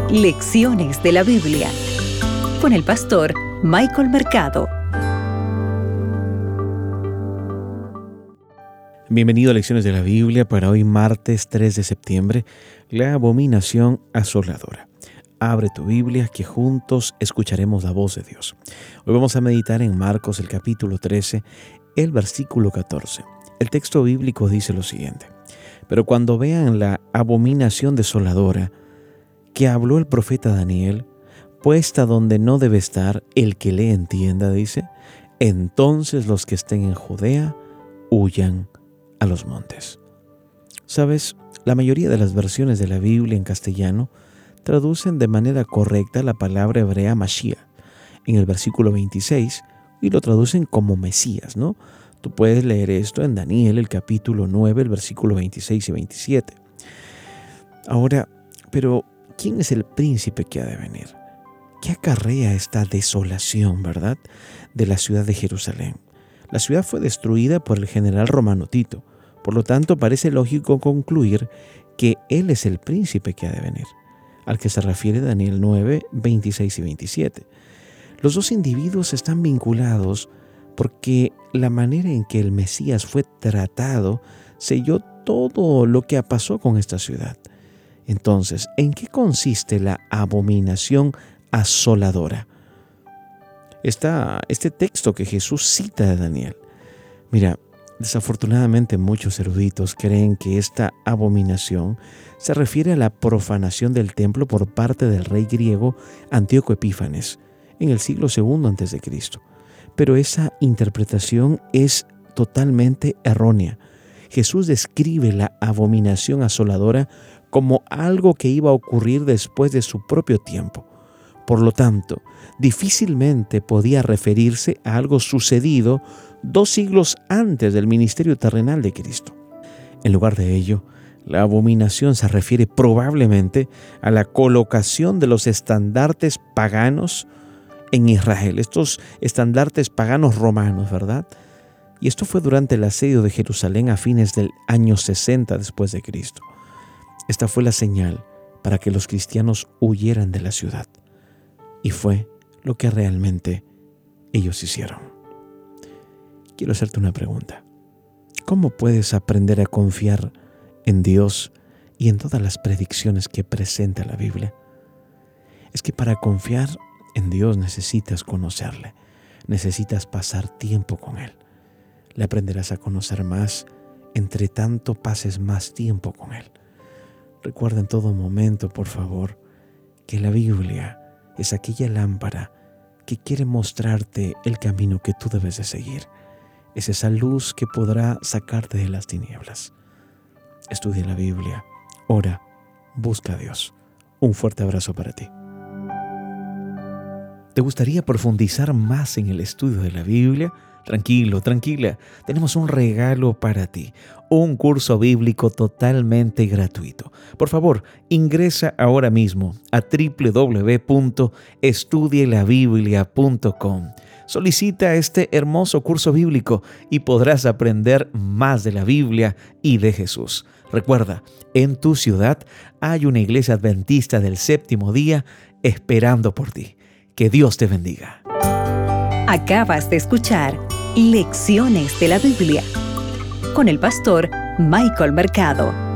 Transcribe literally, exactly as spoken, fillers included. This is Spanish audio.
Lecciones de la Biblia con el pastor Michael Mercado. Bienvenido a Lecciones de la Biblia para hoy martes tres de septiembre, la abominación asoladora. Abre tu Biblia que juntos escucharemos la voz de Dios. Hoy vamos a meditar en Marcos el capítulo trece, el versículo catorce. El texto bíblico dice lo siguiente: pero cuando vean la abominación desoladora que habló el profeta Daniel, puesta donde no debe estar, el que le entienda, dice, entonces los que estén en Judea huyan a los montes. ¿Sabes? La mayoría de las versiones de la Biblia en castellano traducen de manera correcta la palabra hebrea Mashiach en el versículo veintiséis y lo traducen como Mesías, ¿no? Tú puedes leer esto en Daniel, el capítulo nueve, el versículo veintiséis y veintisiete. Ahora, pero ¿quién es el príncipe que ha de venir? ¿Qué acarrea esta desolación, verdad, de la ciudad de Jerusalén? La ciudad fue destruida por el general romano Tito. Por lo tanto, parece lógico concluir que él es el príncipe que ha de venir, al que se refiere Daniel nueve, veintiséis y veintisiete. Los dos individuos están vinculados porque la manera en que el Mesías fue tratado selló todo lo que pasó con esta ciudad. Entonces, ¿en qué consiste la abominación asoladora? Está este texto que Jesús cita de Daniel. Mira, desafortunadamente muchos eruditos creen que esta abominación se refiere a la profanación del templo por parte del rey griego Antíoco Epífanes en el siglo segundo antes de Cristo. Pero esa interpretación es totalmente errónea. Jesús describe la abominación asoladora como algo que iba a ocurrir después de su propio tiempo. Por lo tanto, difícilmente podía referirse a algo sucedido dos siglos antes del ministerio terrenal de Cristo. En lugar de ello, la abominación se refiere probablemente a la colocación de los estandartes paganos en Israel, estos estandartes paganos romanos, ¿verdad? Y esto fue durante el asedio de Jerusalén a fines del año sesenta después de Cristo. Esta fue la señal para que los cristianos huyeran de la ciudad. Y fue lo que realmente ellos hicieron. Quiero hacerte una pregunta. ¿Cómo puedes aprender a confiar en Dios y en todas las predicciones que presenta la Biblia? Es que para confiar en Dios necesitas conocerle. Necesitas pasar tiempo con Él. Le aprenderás a conocer más, entre tanto pases más tiempo con Él. Recuerda en todo momento, por favor, que la Biblia es aquella lámpara que quiere mostrarte el camino que tú debes de seguir. Es esa luz que podrá sacarte de las tinieblas. Estudia la Biblia, ora, busca a Dios. Un fuerte abrazo para ti. ¿Te gustaría profundizar más en el estudio de la Biblia? Tranquilo, tranquila, tenemos un regalo para ti, un curso bíblico totalmente gratuito. Por favor, ingresa ahora mismo a doble u doble u doble u punto estudie la biblia punto com. Solicita este hermoso curso bíblico y podrás aprender más de la Biblia y de Jesús. Recuerda, en tu ciudad hay una iglesia adventista del séptimo día esperando por ti. Que Dios te bendiga. Acabas de escuchar Lecciones de la Biblia con el pastor Michael Mercado.